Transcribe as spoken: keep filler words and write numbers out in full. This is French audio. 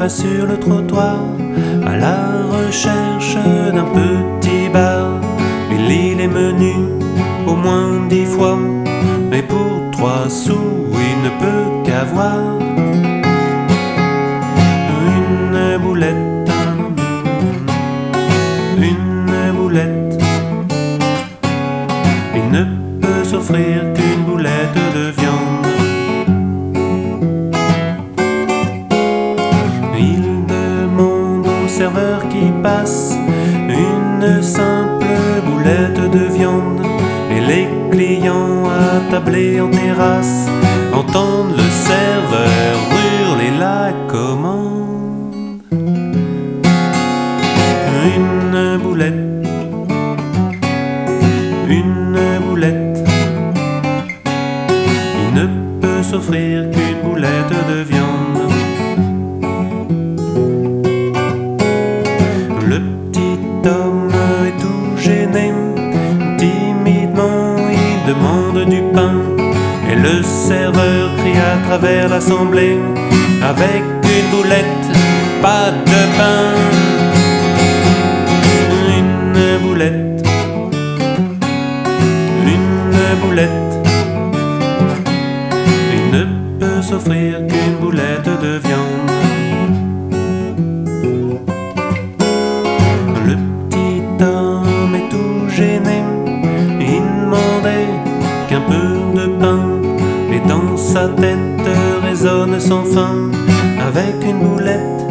va sur le trottoir à la recherche d'un petit bar. Il lit les menus au moins dix fois, mais pour trois sous il ne peut qu'avoir une boulette, une boulette. Il ne peut s'offrir qu'une boulette de viande. Il demande au serveur qui passe une simple boulette de viande, et les clients attablés en terrasse entendent le serveur hurler la commande. Une boulette, une boulette. Il ne peut s'offrir qu'une boulette de viande. Le petit homme est tout gêné, timidement il demande du pain, et le serveur crie à travers l'assemblée: avec une boulette, pas de pain. Une boulette, une boulette. Il ne peut s'offrir qu'une boulette de viande. Le petit homme est tout gêné, il demandait qu'un peu de pain, et dans sa tête résonne sans fin: avec une boulette,